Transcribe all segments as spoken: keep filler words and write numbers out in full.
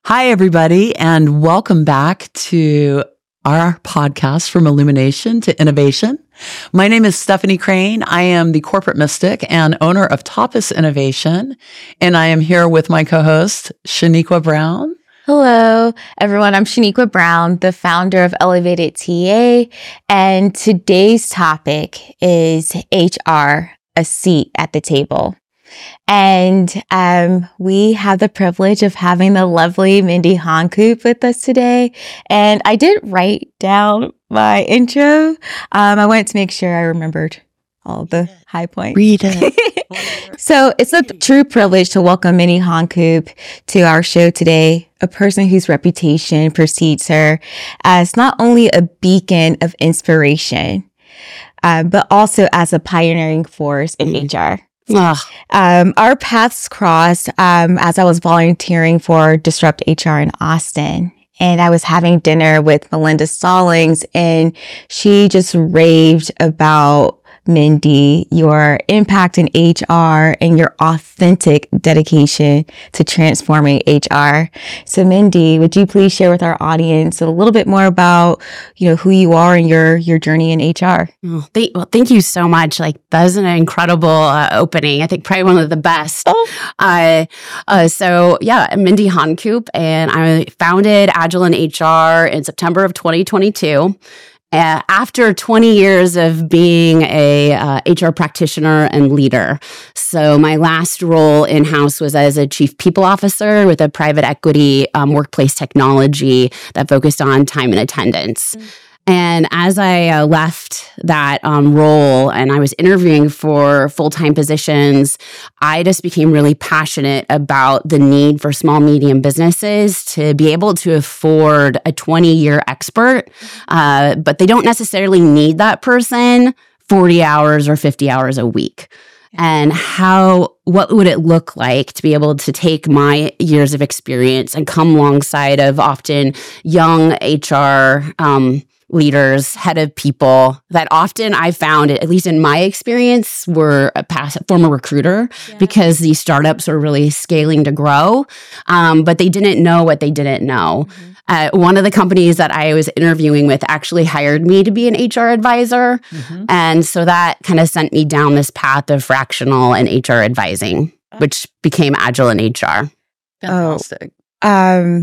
Hi, everybody, and welcome back to our podcast From Illumination to Innovation. My name is Stephanie Crane. I am the corporate mystic and owner of Tapas Innovation, and I am here with my co-host, Shaniqua Brown. Hello, everyone. I'm Shaniqua Brown, the founder of Elevated T A, and today's topic is H R, a seat at the table. And um, we have the privilege of having the lovely Mindy Honkoop with us today. And I did write down my intro. Um, I wanted to make sure I remembered all the high points. Read it. So it's a true privilege to welcome Mindy Honkoop to our show today, a person whose reputation precedes her as not only a beacon of inspiration, uh, but also as a pioneering force in H R. Um, our paths crossed um, as I was volunteering for Disrupt H R in Austin. And I was having dinner with Melinda Stallings, and she just raved about Mindy, your impact in H R and your authentic dedication to transforming H R. So Mindy, would you please share with our audience a little bit more about, you know, who you are and your your journey in H R? Oh, th- well, thank you so much. Like, that is an incredible uh, opening. I think probably one of the best. Oh. Uh, uh, so yeah, I'm Mindy Honkoop, and I founded Agilent H R in September of twenty twenty-two. Uh, after twenty years of being a uh, H R practitioner and leader. So my last role in-house was as a chief people officer with a private equity um, workplace technology that focused on time and attendance. Mm-hmm. And as I uh, left that um, role and I was interviewing for full-time positions, I just became really passionate about the need for small, medium businesses to be able to afford a twenty-year expert, uh, but they don't necessarily need that person forty hours or fifty hours a week. And how, what would it look like to be able to take my years of experience and come alongside of often young H R um leaders, head of people that often I found, at least in my experience, were a past former recruiter yeah. because these startups were really scaling to grow, um, but they didn't know what they didn't know. Mm-hmm. Uh, one of the companies that I was interviewing with actually hired me to be an H R advisor. Mm-hmm. And so that kind of sent me down this path of fractional and H R advising, which became Agilent H R. Fantastic. Oh, um,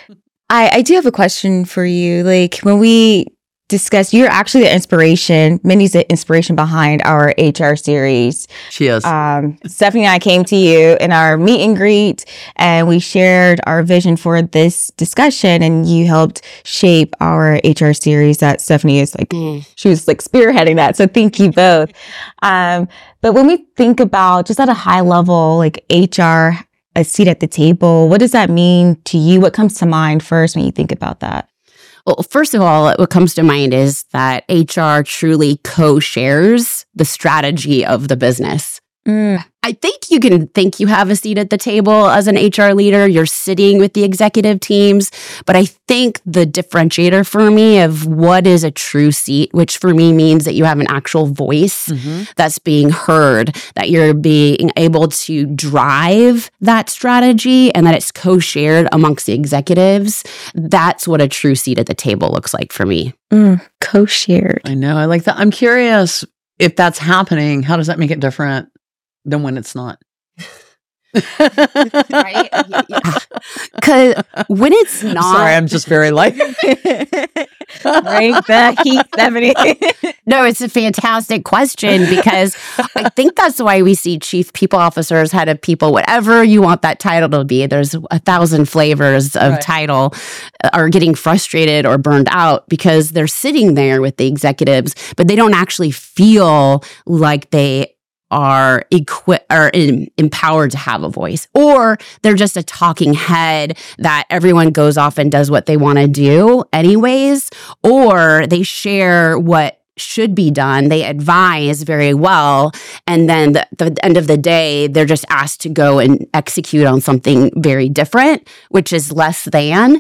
I, I do have a question for you. Like, when we discuss, you're actually the inspiration, Mindy's the inspiration behind our H R series. She is. Um, Stephanie and I came to you in our meet and greet, and we shared our vision for this discussion, and you helped shape our H R series that Stephanie is like, mm. she was like spearheading that. So thank you both. Um, but when we think about just at a high level, like H R, a seat at the table, what does that mean to you? What comes to mind first when you think about that? Well, first of all, what comes to mind is that H R truly co-shares the strategy of the business. Mm. I think you can think you have a seat at the table as an H R leader. You're sitting with the executive teams. But I think the differentiator for me of what is a true seat, which for me means that you have an actual voice mm-hmm. that's being heard, that you're being able to drive that strategy and that it's co-shared amongst the executives. That's what a true seat at the table looks like for me. Mm, co-shared. I know. I like that. I'm curious if that's happening. How does that make it different than when it's not? Right? Because when it's not... I'm sorry, I'm just very like... Right back, heat, Stephanie. No, it's a fantastic question because I think that's why we see chief people officers, head of people, whatever you want that title to be. There's a thousand flavors of right. title are getting frustrated or burned out because they're sitting there with the executives, but they don't actually feel like they are equipped or in, empowered to have a voice, or they're just a talking head that everyone goes off and does what they want to do anyways, or they share what should be done. They advise very well. And then the, the end of the day, they're just asked to go and execute on something very different, which is less than.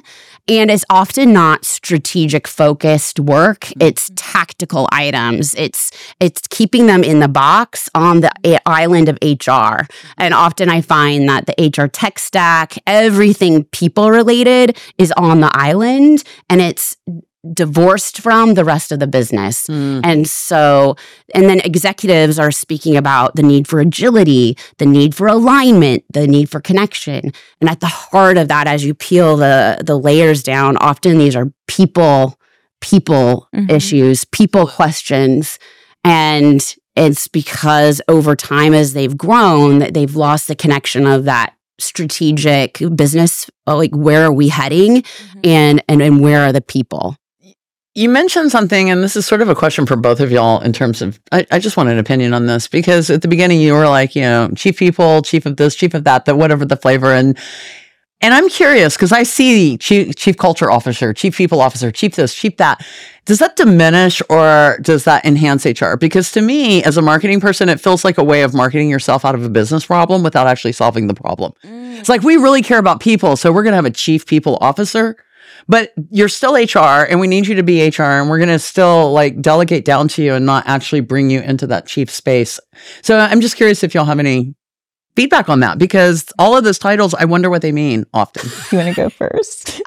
And it's often not strategic focused work. It's tactical items. It's it's keeping them in the box on the a- island of H R. And often I find that the H R tech stack, everything people related is on the island, and it's divorced from the rest of the business. Mm. And so, and then executives are speaking about the need for agility, the need for alignment, the need for connection. And at the heart of that, as you peel the, the layers down, often these are people, people mm-hmm. issues, people questions. And it's because over time, as they've grown, that they've lost the connection of that strategic business, like where are we heading mm-hmm. and, and, and where are the people? You mentioned something, and this is sort of a question for both of y'all in terms of, I, I just want an opinion on this, because at the beginning you were like, you know, chief people, chief of this, chief of that, that whatever the flavor. And and I'm curious, because I see chief, chief culture officer, chief people officer, chief this, chief that. Does that diminish or does that enhance H R? Because to me, as a marketing person, it feels like a way of marketing yourself out of a business problem without actually solving the problem. Mm. It's like, we really care about people, so we're going to have a chief people officer. But you're still H R, and we need you to be H R, and we're going to still like delegate down to you and not actually bring you into that chief space. So I'm just curious if y'all have any feedback on that, because all of those titles, I wonder what they mean often. You want to go first?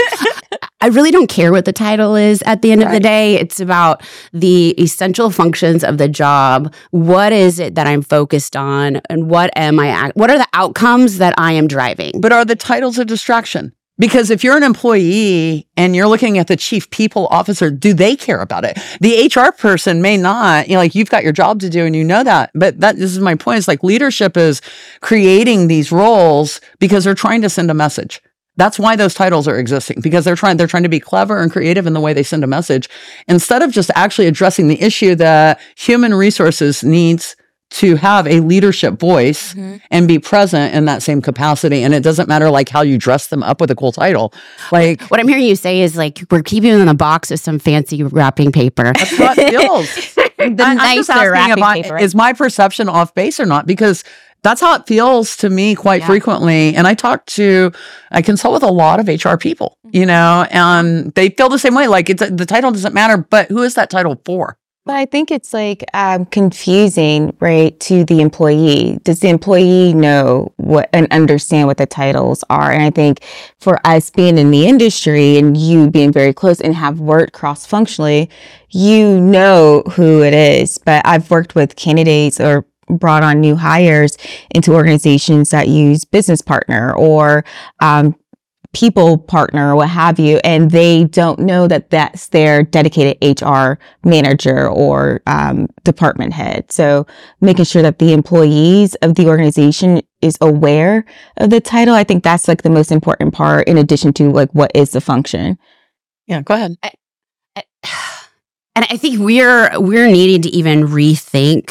I really don't care what the title is at the end right. of the day. It's about the essential functions of the job. What is it that I'm focused on, and what am I, what are the outcomes that I am driving? But are the titles a distraction? Because if you're an employee and you're looking at the chief people officer, do they care about it? The H R person may not. You know, like, you've got your job to do and you know that. But that this is my point. It's like leadership is creating these roles because they're trying to send a message. That's why those titles are existing, because they're trying they're trying to be clever and creative in the way they send a message, instead of just actually addressing the issue that human resources needs to have a leadership voice mm-hmm. and be present in that same capacity. And it doesn't matter like how you dress them up with a cool title. Like, what I'm hearing you say is like, we're keeping them in a box with some fancy wrapping paper. That's how it feels. the I, nicer wrapping I, paper. Is my perception off base or not? Because that's how it feels to me quite yeah. frequently. And I talk to, I consult with a lot of H R people, you know, and they feel the same way. Like, it's the title doesn't matter, but who is that title for? But I think it's like um, confusing, right, to the employee. Does the employee know what and understand what the titles are? And I think for us being in the industry and you being very close and have worked cross-functionally, you know who it is. But I've worked with candidates or brought on new hires into organizations that use business partner or um people partner or what have you, and they don't know that that's their dedicated H R manager or um, department head. So making sure that the employees of the organization is aware of the title, I think that's like the most important part, in addition to like what is the function. Yeah, go ahead. I, I, and I think we're we're needing to even rethink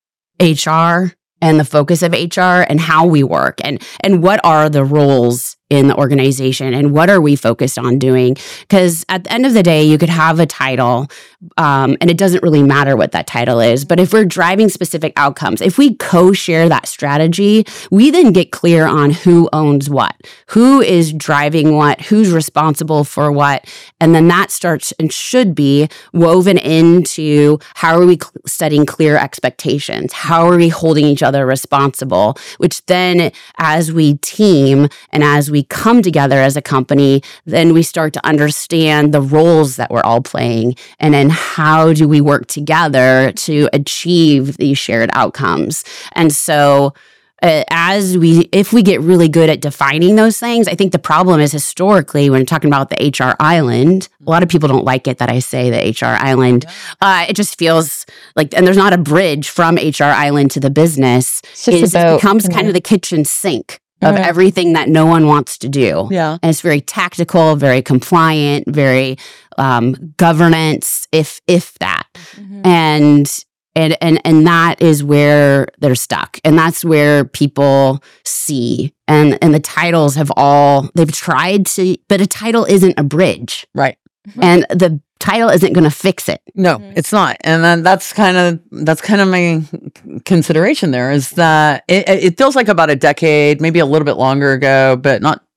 H R and the focus of H R and how we work, and and what are the roles in the organization and what are we focused on doing? Because at the end of the day, you could have a title um, and it doesn't really matter what that title is. But if we're driving specific outcomes, if we co-share that strategy, we then get clear on who owns what, who is driving what, who's responsible for what. And then that starts and should be woven into how are we cl- setting clear expectations? How are we holding each other responsible? Which then, as we team and as we we come together as a company, then we start to understand the roles that we're all playing, and then how do we work together to achieve these shared outcomes. And so uh, as we, if we get really good at defining those things, I think the problem is historically when talking about the H R island, a lot of people don't like it that I say the H R island. Uh, it just feels like, and there's not a bridge from H R island to the business. It just becomes kind of the kitchen sink of mm-hmm. everything that no one wants to do. Yeah. And it's very tactical, very compliant, very um, governance, if if that. Mm-hmm. And and and and that is where they're stuck. And that's where people see. And and the titles have all, they've tried to, but a title isn't a bridge. Right. Mm-hmm. And the title isn't going to fix it. No, mm-hmm. it's not. And then that's kind of that's kind of my consideration there, is that it, it feels like about a decade, maybe a little bit longer ago, but not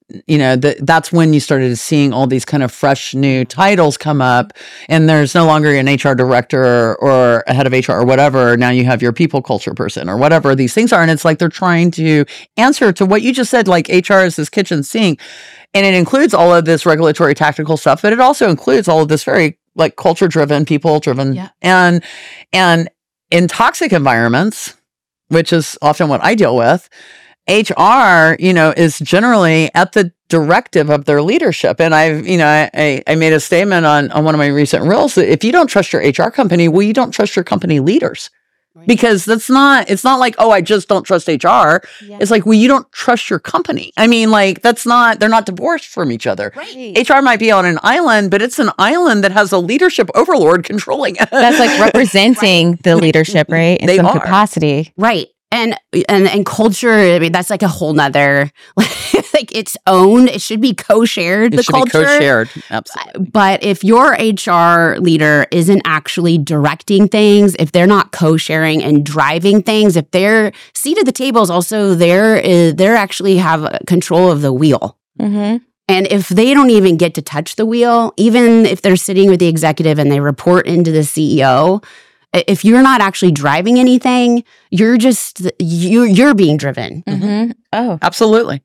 you know, the, that's when you started seeing all these kind of fresh new titles come up, and there's no longer an H R director or, or a head of H R or whatever. Now you have your people culture person or whatever these things are. And it's like they're trying to answer to what you just said, like H R is this kitchen sink. And it includes all of this regulatory tactical stuff, but it also includes all of this very like culture driven, people driven. Yeah. And, and in toxic environments, which is often what I deal with, H R, you know, is generally at the directive of their leadership. And I've, you know, I, I made a statement on, on one of my recent reels that if you don't trust your H R company, well, you don't trust your company leaders. Right. Because that's not, it's not like, oh, I just don't trust H R. Yeah. It's like, well, you don't trust your company. I mean, like, that's not, they're not divorced from each other. Right. H R might be on an island, but it's an island that has a leadership overlord controlling it. That's like representing right. the leadership, right? In they some are. capacity. Right. And, and, and culture, I mean, that's like a whole nother, like it's owned. It should be co-shared, it the should culture. Be co-shared. Absolutely. But if your H R leader isn't actually directing things, if they're not co-sharing and driving things, if their seat at the table is also there, is, they're actually have control of the wheel. Mm-hmm. And if they don't even get to touch the wheel, even if they're sitting with the executive and they report into the C E O, if you're not actually driving anything, you're just, you, you're being driven. Mm-hmm. Oh, absolutely.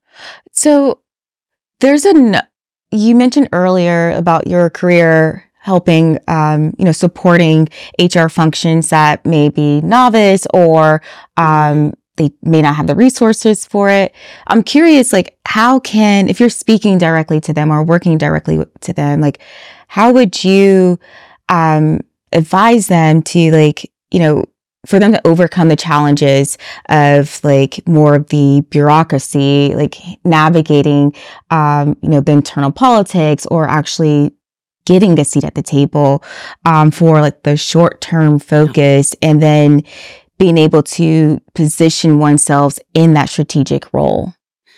So there's a, you mentioned earlier about your career helping, um, you know, supporting H R functions that may be novice or, um, they may not have the resources for it. I'm curious, like, how can, if you're speaking directly to them or working directly to them, like, how would you, um, advise them to, like, you know, for them to overcome the challenges of like more of the bureaucracy, like navigating, um, you know, the internal politics or actually getting a seat at the table, um, for like the short-term focus and then being able to position oneself in that strategic role?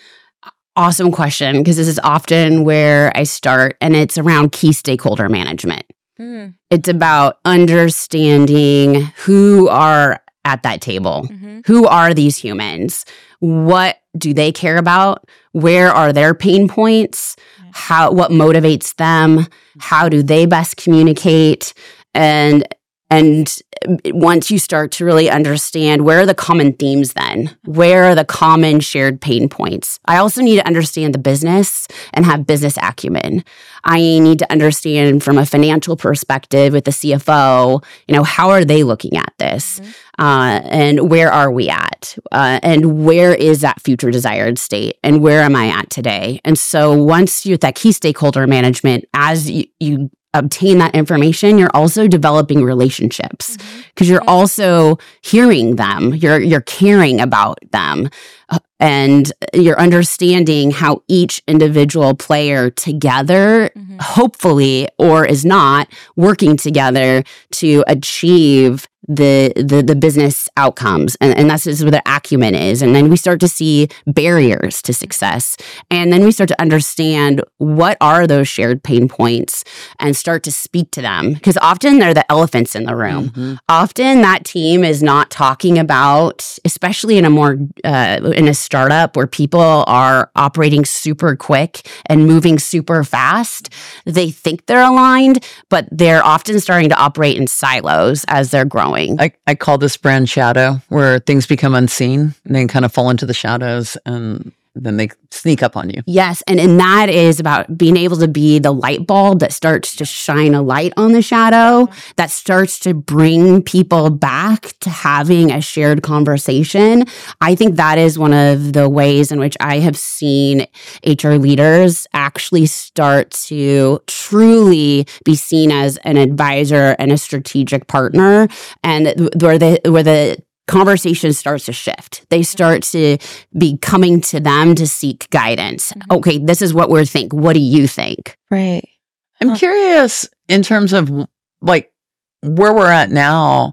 Awesome question, because this is often where I start, and it's around key stakeholder management. Mm. It's about understanding who are at that table. Mm-hmm. Who are these humans? What do they care about? Where are their pain points? Yeah. How, what motivates them? How do they best communicate? And And once you start to really understand where are the common themes then, where are the common shared pain points? I also need to understand the business and have business acumen. I need to understand from a financial perspective with the C F O, you know, how are they looking at this? Mm-hmm. Uh, and where are we at? Uh, and where is that future desired state? And where am I at today? And so once you're at that key stakeholder management, as you, you obtain that information, you're also developing relationships because mm-hmm. you're also hearing them, you're you're caring about them, uh, and you're understanding how each individual player together, mm-hmm. hopefully, or is not, working together to achieve the the the business outcomes. And, and that's just where the acumen is. And then we start to see barriers to success. And then we start to understand what are those shared pain points and start to speak to them. Because often they're the elephants in the room. Mm-hmm. Often that team is not talking about, especially in a more, uh, in a startup where people are operating super quick and moving super fast. They think they're aligned, but they're often starting to operate in silos as they're growing. I, I call this brand shadow, where things become unseen and they kind of fall into the shadows and then they sneak up on you. Yes. And, and that is about being able to be the light bulb that starts to shine a light on the shadow, that starts to bring people back to having a shared conversation. I think that is one of the ways in which I have seen H R leaders actually start to truly be seen as an advisor and a strategic partner, and where the where the conversation starts to shift. They start to be coming to them to seek guidance. Mm-hmm. Okay, this is what we're thinking. What do you think? Right. I'm huh. curious in terms of like where we're at now.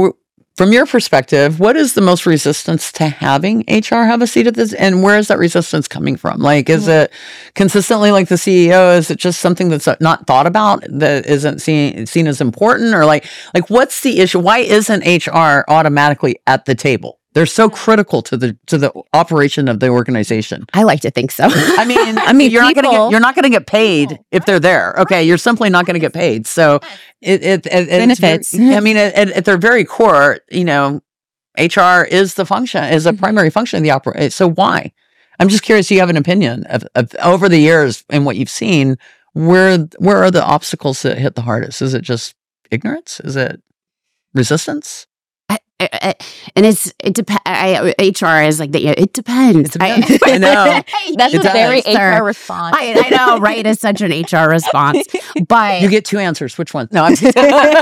From your perspective, what is the most resistance to having H R have a seat at this? And where is that resistance coming from? Like, is mm-hmm. it consistently like the C E O? Is it just something that's not thought about, that isn't seen seen as important? Or like, like what's the issue? Why isn't H R automatically at the table? They're so critical to the to the operation of the organization. I like to think so. I mean, I mean, you're people- not gonna get you're not gonna get paid if they're there. Okay, you're simply not gonna get paid. So it it, it it's Benefits. very- I mean, at, at, at their very core, you know, H R is the function is a primary function of the operation. So why? I'm just curious. Do you have an opinion of, of over the years and what you've seen? Where where are the obstacles that hit the hardest? Is it just ignorance? Is it resistance? I, I, I, and it's it depends. H R is like the, it depends. It depends. I know. That's It a very does. H R response. I, I know, right? It's such an H R response, but You get two answers. Which one? No, I'm just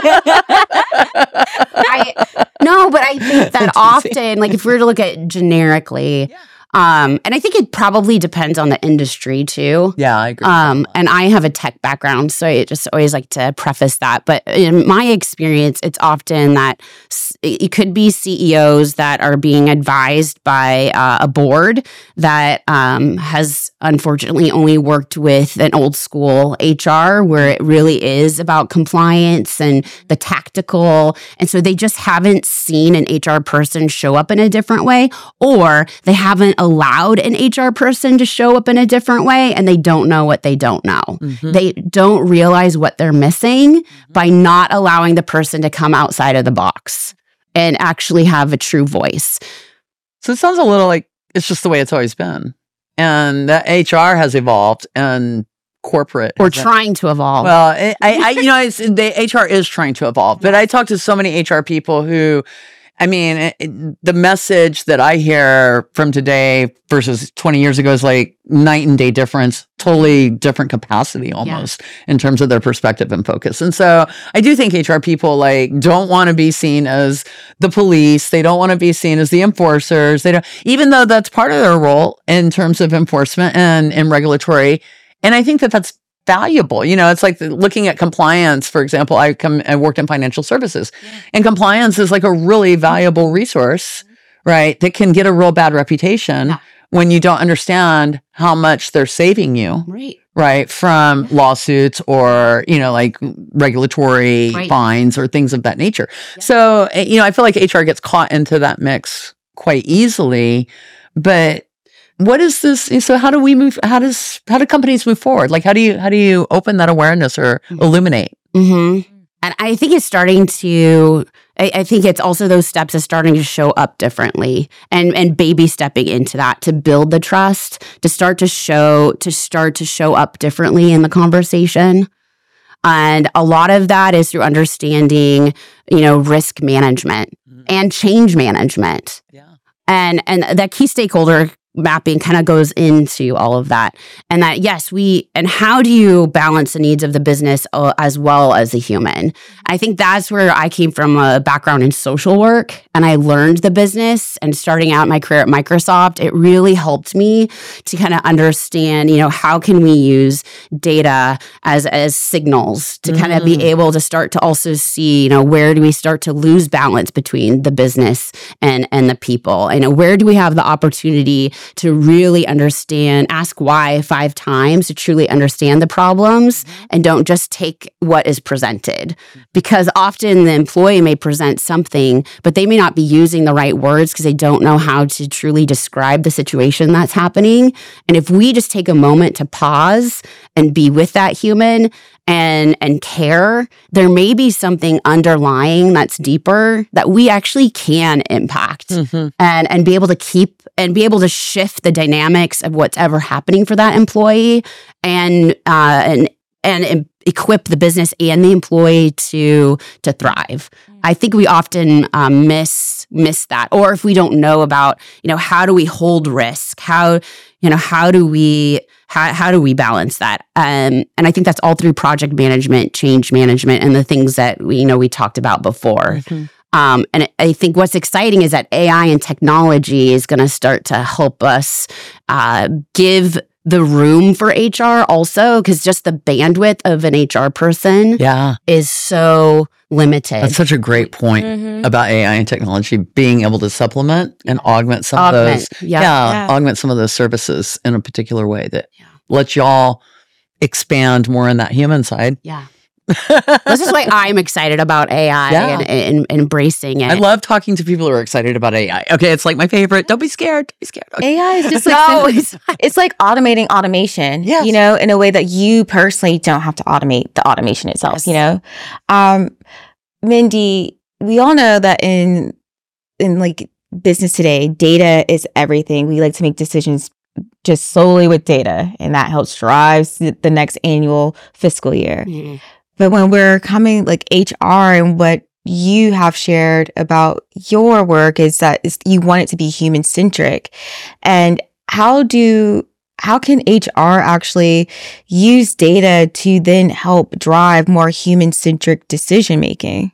I no, but I think that often, like if we were to look at generically, um, and I think it probably depends on the industry too. yeah, I agree. Um, and I have a tech background, so I just always like to preface that. But in my experience, it's often that s- it could be C E Os that are being advised by uh, a board that um, has unfortunately only worked with an old school H R where it really is about compliance and the tactical. And so they just haven't seen an H R person show up in a different way, or they haven't allowed an H R person to show up in a different way, and they don't know what they don't know. Mhm. They don't realize what they're missing by not allowing the person to come outside of the box and actually have a true voice. So it sounds a little like it's just the way it's always been, and that H R has evolved, and corporate Or hasn't. trying to evolve. Well, I, I, I- you know, it's, the H R is trying to evolve, but I talk to so many H R people who, I mean, it, it- the message that I hear from today versus twenty years ago is like night and day difference, totally different capacity almost in terms of their perspective and focus. And so I do think H R people like don't want to be seen as the police. They don't want to be seen as the enforcers. They don't, even though that's part of their role in terms of enforcement and, and regulatory. And I think that that's valuable. You know, it's like the, looking at compliance, for example. I come, I worked in financial services, and compliance is like a really valuable resource, right? That can get a real bad reputation Yeah. when you don't understand how much they're saving you, right. right? From lawsuits or, you know, like regulatory Right. fines or things of that nature. So, eh, you know, I feel like H R gets caught into that mix quite easily, but what is this? So how do we move? How does, how do companies move forward? Like, how do you, how do you open that awareness or illuminate? hmm And I think it's starting to, I, I think it's also those steps is starting to show up differently and, and baby stepping into that to build the trust, to start to show, to start to show up differently in the conversation. And a lot of that is through understanding, you know, risk management and change management. Yeah. And, and that key stakeholder mapping kind of goes into all of that. And that, yes, we, and how do you balance the needs of the business uh, as well as the human? I think that's where I came from, a background in social work, and I learned the business. And starting out my career at Microsoft, it really helped me to kind of understand, you know, how can we use data as, as signals to kind of be Mm. able to start to also see, you know, where do we start to lose balance between the business and, and the people? You know, where do we have the opportunity to really understand, ask why five times to truly understand the problems, and don't just take what is presented. Because often the employee may present something, but they may not be using the right words because they don't know how to truly describe the situation that's happening. And if we just take a moment to pause and be with that human and and care, there may be something underlying that's deeper that we actually can impact Mhm. and and be able to keep and be able to shift the dynamics of what's ever happening for that employee and uh, and and em- equip the business and the employee to to thrive. I think we often um, miss miss that, or if we don't know about, you know, how do we hold risk? How you know how do we how how do we balance that? Um, and I think that's all through project management, change management, and the things that we you know we talked about before. Mhm. Um, and I think what's exciting is that A I and technology is going to start to help us uh, give the room for H R also, because just the bandwidth of an H R person Yeah. is so limited. That's such a great point Mhm. about A I and technology being able to supplement and augment some Augment, of those. yeah. Yeah, Yeah. augment some of those services in a particular way that Yeah. lets y'all expand more on that human side. Yeah. This is why I'm excited about A I Yeah. and, and, and embracing it. I love talking to people who are excited about A I. Okay, it's like my favorite. Don't be scared. Don't be scared. Okay. A I is just like No, sim- it's- it's like automating automation, Yes. you know, in a way that you personally don't have to automate the automation itself, Yes. you know. Um, Mindy, we all know that in in like business today, data is everything. We like to make decisions just solely with data, and that helps drive the next annual fiscal year. Mhm. But when we're coming like H R and what you have shared about your work is that is you want it to be human centric. And how do how can H R actually use data to then help drive more human centric decision making?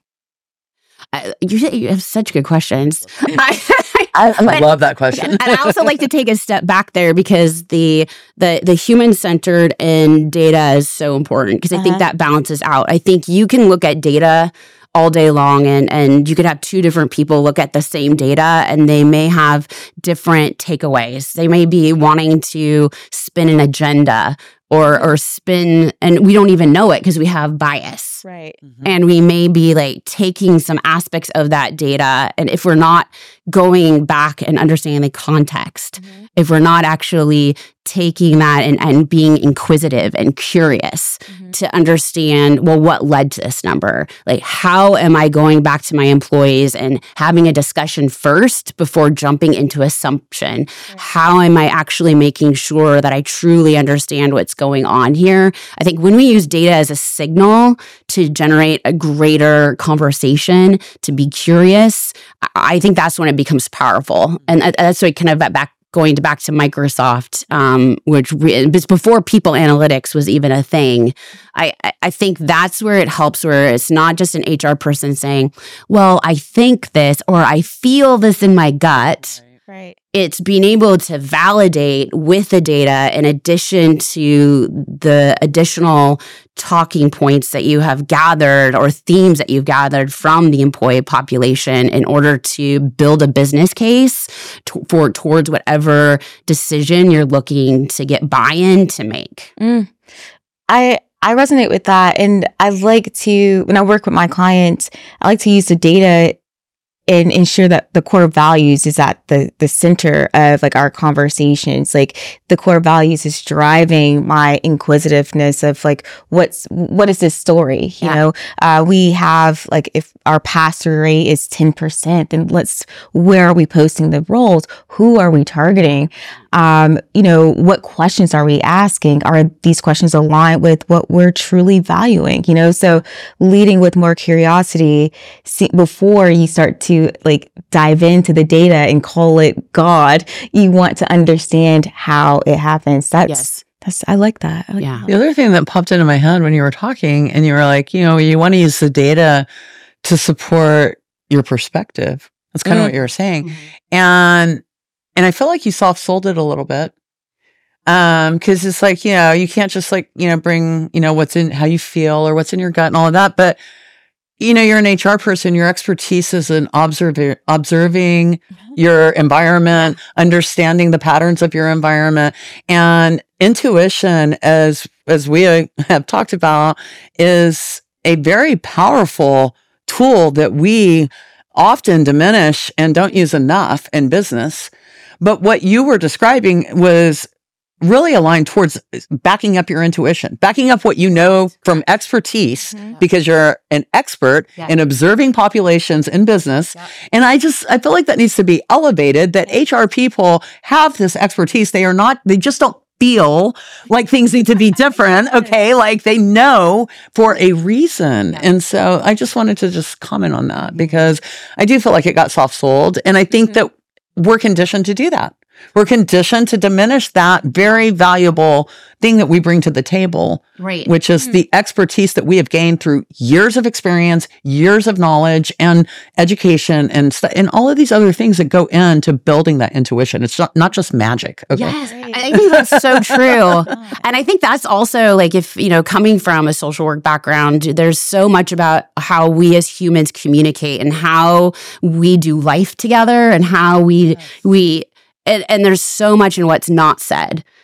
I- you, you have such good questions. I, I, I'm I like, love that question. and I also like to take a step back there because the the the human centered in data is so important because I Uh-huh. think that balances out. I think you can look at data all day long and and you could have two different people look at the same data and they may have different takeaways. They may be wanting to spin an agenda or or spin, and we don't even know it because we have bias. right. And we may be like taking some aspects of that data. And if we're not going back and understanding the context, Mhm. if we're not actually taking that and, and being inquisitive and curious Mhm. to understand, well, what led to this number? Like, how am I going back to my employees and having a discussion first before jumping into assumption? How am I actually making sure that I truly understand what's going on here? I think when we use data as a signal to generate a greater conversation, to be curious, I- I think that's when it becomes powerful. And that- that's what kind of that back going to back to Microsoft, um, which re- it's before people analytics was even a thing. I, I- I think that's where it helps, where it's not just an H R person saying, well, I think this or I feel this in my gut. Right. It's being able to validate with the data in addition to the additional talking points that you have gathered or themes that you've gathered from the employee population in order to build a business case to, for towards whatever decision you're looking to get buy-in to make. Mm. I I resonate with that, and I like to when I work with my clients, I like to use the data and ensure that the core values is at the the center of like our conversations. Like the core values is driving my inquisitiveness of like what's what is this story? You Yeah. know, uh, we have like if our pass through rate is ten percent, then let's where are we posting the roles? Who are we targeting? Um, you know, what questions are we asking? Are these questions aligned with what we're truly valuing? You know, so leading with more curiosity see, before you start to like dive into the data and call it God, you want to understand how it happens. That's, Yes. that's, I like that. I like Yeah. that. The other thing that popped into my head when you were talking and you were like, you know, you want to use the data to support your perspective. That's kind of Mm. what you were saying. And and I feel like you soft sold it a little bit. Um, because it's like, you know, you can't just like, you know, bring, you know, what's in how you feel or what's in your gut and all of that. But you know, you're an H R person, your expertise is in observ- observing your environment, understanding the patterns of your environment, and intuition, as as we have talked about, is a very powerful tool that we often diminish and don't use enough in business. But what you were describing was really aligned towards backing up your intuition, backing up what you know from expertise, Mhm. because you're an expert Yeah. in observing populations in business. Yeah. And I just, I feel like that needs to be elevated, that H R people have this expertise. They are not, they just don't feel like things need to be different. Okay. Like they know for a reason. Yeah. And so I just wanted to just comment on that because I do feel like it got soft sold. And I think Mhm. that we're conditioned to do that. We're conditioned to diminish that very valuable thing that we bring to the table, Right. which is the expertise that we have gained through years of experience, years of knowledge and education and st- and all of these other things that go into building that intuition. It's not, not just magic. Okay. Yes. Right. I think that's so true. And I think that's also like if, you know, coming from a social work background, there's so much about how we as humans communicate and how we do life together and how we, we, and, and there's so much in what's not said.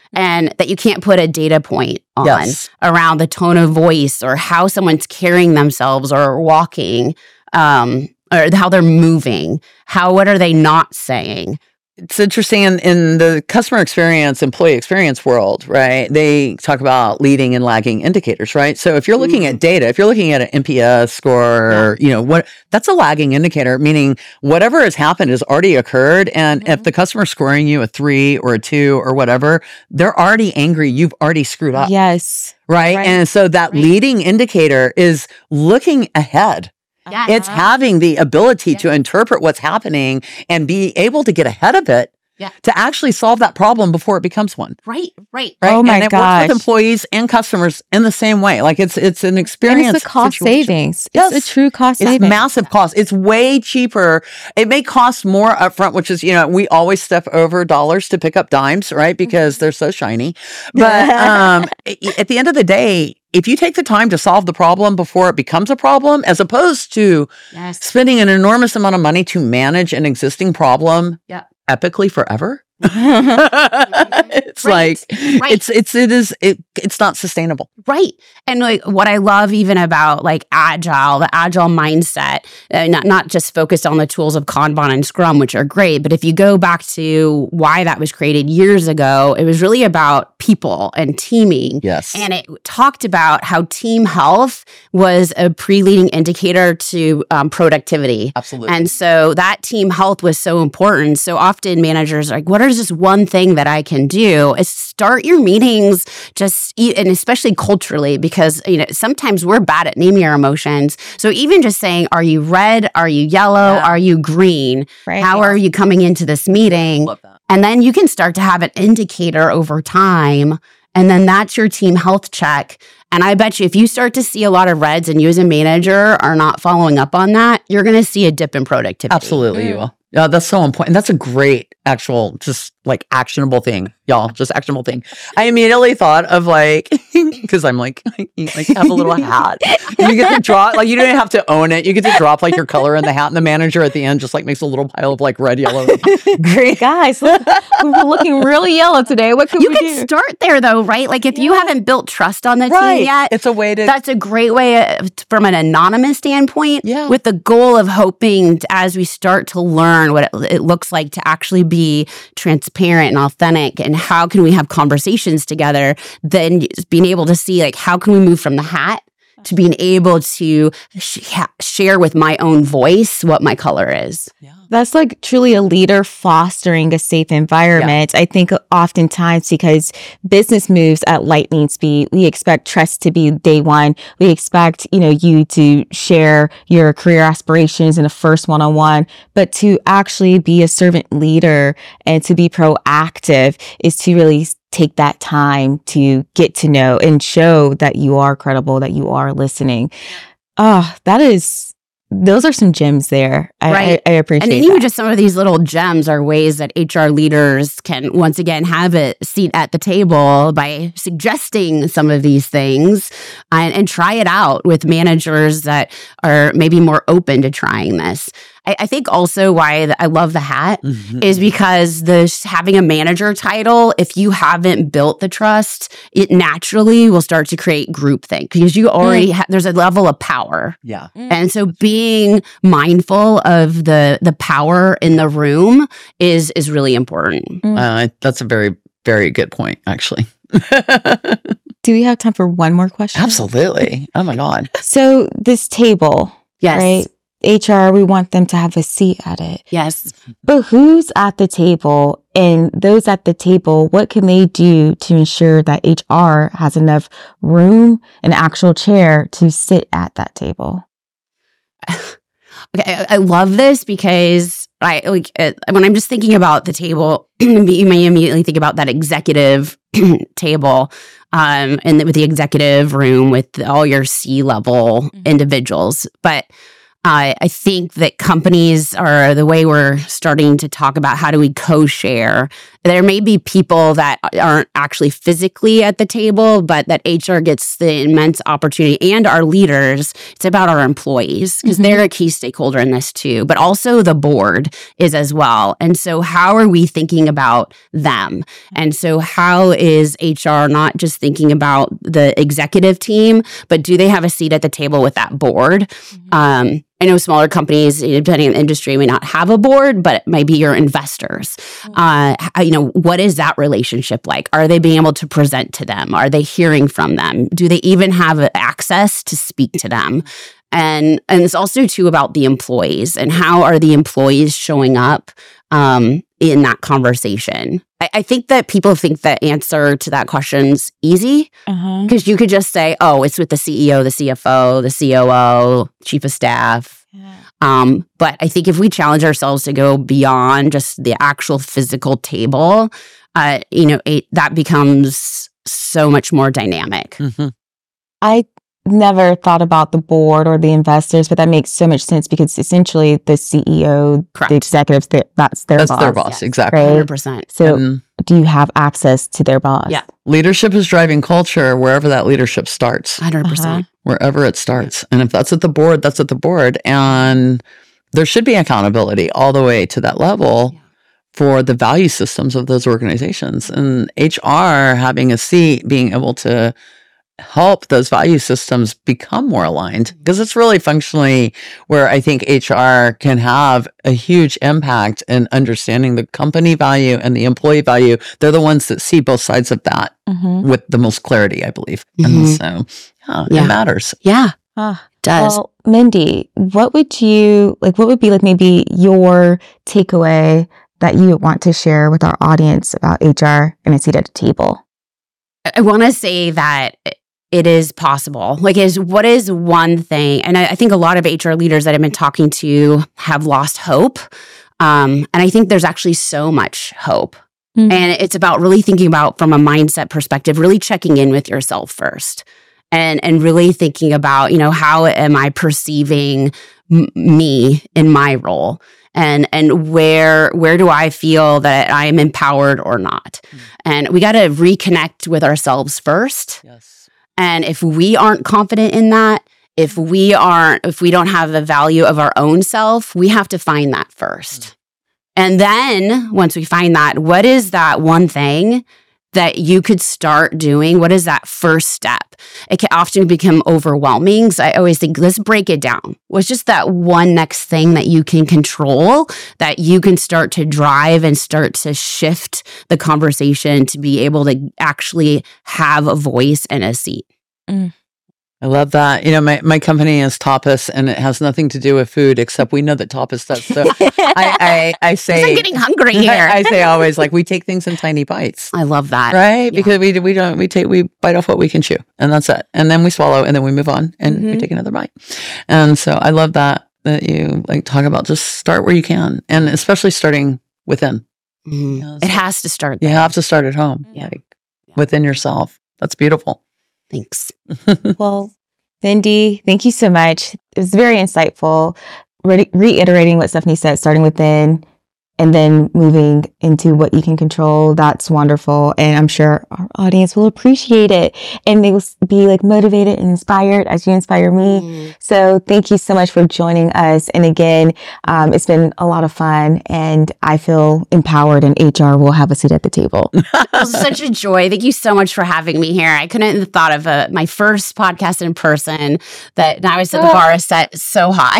and that you can't put a data point on Yes. around the tone of voice or how someone's carrying themselves or walking, um, or how they're moving. How, what are they not saying? It's interesting in, in the customer experience, employee experience world, right? They talk about leading and lagging indicators, right? So if you're looking Mm. at data, if you're looking at an N P S score, or, you know, what that's a lagging indicator, meaning whatever has happened has already occurred. And Mhm. if the customer's scoring you a three or a two or whatever, they're already angry. You've already screwed up, Yes. right? Right. And so that Right. leading indicator is looking ahead. Yes. It's Uh-huh. having the ability Yeah. to interpret what's happening and be able to get ahead of it Yeah. to actually solve that problem before it becomes one. Right, right. Right. Oh my and it gosh. works with employees and customers in the same way. Like it's it's an And experience. it's a cost situation. savings. Yes. It's a true cost It's savings. massive cost. It's way cheaper. It may cost more upfront, which is, you know, we always step over dollars to pick up dimes, right? Because they're so shiny. But um, i- at the end of the day, if you take the time to solve the problem before it becomes a problem, as opposed to Yes. spending an enormous amount of money to manage an existing problem Yeah. epically forever, it's Right. like Right. it's it's it is it it's not sustainable. Right. And like what I love even about like agile, the agile mindset, uh, not not just focused on the tools of Kanban and Scrum, which are great, but if you go back to why that was created years ago, it was really about people and teaming. Yes. And it talked about how team health was a pre-leading indicator to um, productivity. Absolutely. And so that team health was so important. So often managers are like, what is this one thing that I can do? Is start your meetings just, e- and especially culturally, because, you know, sometimes we're bad at naming our emotions. So even just saying, are you red? Are you yellow? Yeah. Are you green? Right. How are you coming into this meeting? Love that. And then you can start to have an indicator over time. And then that's your team health check. And I bet you if you start to see a lot of reds and you as a manager are not following up on that, you're going to see a dip in productivity. Absolutely, you Mm. will. Yeah, that's so important. That's a great actual, just like actionable thing, y'all. Just actionable thing. I immediately thought of like, because I'm like, you like have a little hat. You get to draw, like you don't have to own it. You get to drop like your color in the hat, and the manager at the end just like makes a little pile of like red, yellow, green. Guys, look, we're looking really yellow today. What can You we can do? start there though, right? Like if you Yeah. haven't built trust on the Right. team yet, It's a way to. that's a great way uh, from an anonymous standpoint, Yeah. with the goal of hoping to, as we start to learn what it, it looks like to actually be transparent and authentic, and how can we have conversations together, then being able to see like how can we move from the hat to being able to sh- ha- share with my own voice what my color is. yeah. That's like truly a leader fostering a safe environment. I think oftentimes because business moves at lightning speed, we expect trust to be day one. We expect, you know, you to share your career aspirations in a first one-on-one, but to actually be a servant leader and to be proactive is to really take that time to get to know and show that you are credible, that you are listening. Oh, that is, those are some gems there. I, Right. I, I appreciate And that. even just some of these little gems are ways that H R leaders can once again have a seat at the table by suggesting some of these things and, and try it out with managers that are maybe more open to trying this. I, I think also why th- I love the hat Mhm. is because the having a manager title, if you haven't built the trust, it naturally will start to create groupthink because you already ha- there's a level of power. Yeah. And so being mindful of the the power in the room is is really important. Uh, that's a very, very good point, actually. Do we have time for one more question? Absolutely. Oh my God. So this table, Yes. right? H R, we want them to have a seat at it. Yes. But who's at the table? And those at the table, what can they do to ensure that H R has enough room, an actual chair to sit at that table? Okay, I, I love this because I like uh, when I'm just thinking about the table, you may immediately think about that executive table, um, and with the executive room with all your C level Mhm. individuals. But uh, I think that companies are the way we're starting to talk about how do we co-share there may be people that aren't actually physically at the table, but that H R gets the immense opportunity, and our leaders. It's about our employees because mm-hmm. they're a key stakeholder in this too, but also the board is as well. And so how are we thinking about them? And so how is H R not just thinking about the executive team, but do they have a seat at the table with that board? Mm-hmm. Um, I know smaller companies, depending on the industry, may not have a board, but it might be your investors. Uh, you know, what is that relationship like? Are they being able to present to them? Are they hearing from them? Do they even have access to speak to them? And and it's also too about the employees and how are the employees showing up um, in that conversation. I, I think that people think the answer to that question's easy because uh-huh. you could just say, oh, it's with the C E O, the C F O, the C O O, chief of staff. Yeah. Um, but I think if we challenge ourselves to go beyond just the actual physical table, uh, you know, it, that becomes so much more dynamic. Mm-hmm. I never thought about the board or the investors, but that makes so much sense because essentially the C E O, Correct. The executives, that's their that's boss. That's their boss, yes. Exactly. Right? one hundred percent. So and do you have access to their boss? Yeah. Leadership is driving culture wherever that leadership starts. one hundred percent. Uh-huh. Wherever it starts. And if that's at the board, that's at the board. And there should be accountability all the way to that level yeah. for the value systems of those organizations. And H R having a seat, being able to help those value systems become more aligned, because it's really functionally where I think H R can have a huge impact in understanding the company value and the employee value. They're the ones that see both sides of that mm-hmm. with the most clarity, I believe. Mm-hmm. And so yeah, yeah. it matters. Yeah. Ah, does. Well, Mindy, what would you like, what would be like maybe your takeaway that you would want to share with our audience about H R and a seat at the table? I want to say that it is possible. Like, is what is one thing? And I, I think a lot of H R leaders that I've been talking to have lost hope. Um, and I think there's actually so much hope. Mm-hmm. And it's about really thinking about from a mindset perspective, really checking in with yourself first. And and really thinking about, you know, how am I perceiving m- me in my role? And and where where do I feel that I am empowered or not? Mm. And we got to reconnect with ourselves first. Yes. And if we aren't confident in that, if we aren't, if we don't have the value of our own self, we have to find that first. Mm. And then once we find that, what is that one thing that you could start doing? What is that first step? It can often become overwhelming. So I always think, let's break it down. What's just that one next thing that you can control, that you can start to drive and start to shift the conversation to be able to actually have a voice and a seat? Mm. I love that. You know, my, my company is Tapas, and it has nothing to do with food, except we know that Tapas does. So I, I, I say... I'm getting hungry here. I, I say always, like, we take things in tiny bites. I love that. Right? Yeah. Because we we don't, we take, we bite off what we can chew, and that's it. And then we swallow, and then we move on, and mm-hmm. we take another bite. And so I love that, that you, like, talk about just start where you can, and especially starting within. Mm-hmm. You know, so it has to start there. You have to start at home, yeah. like, yeah. within yourself. That's beautiful. Thanks. Well, Mindy, thank you so much. It was very insightful. Re- reiterating what Stephanie said, starting within and then moving into what you can control. That's wonderful. And I'm sure our audience will appreciate it. And they will be like motivated and inspired as you inspire me. Mm. So thank you so much for joining us. And again, um, it's been a lot of fun and I feel empowered, and H R will have a seat at the table. It was such a joy. Thank you so much for having me here. I couldn't have thought of a, my first podcast in person that now I set the bar is set so high.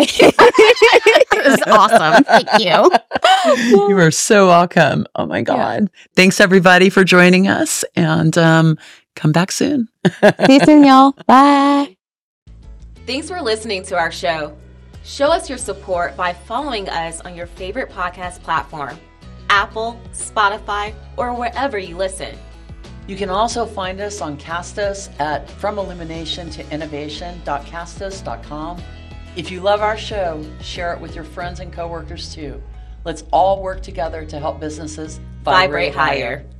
It was awesome. Thank you. You are so welcome. Oh my God. Yeah. Thanks everybody for joining us, and um, come back soon. See you soon, y'all. Bye. Thanks for listening to our show. Show us your support by following us on your favorite podcast platform, Apple, Spotify, or wherever you listen. You can also find us on Castos at from illumination to innovation dot castos dot com. If you love our show, share it with your friends and coworkers too. Let's all work together to help businesses vibrate, vibrate higher. higher.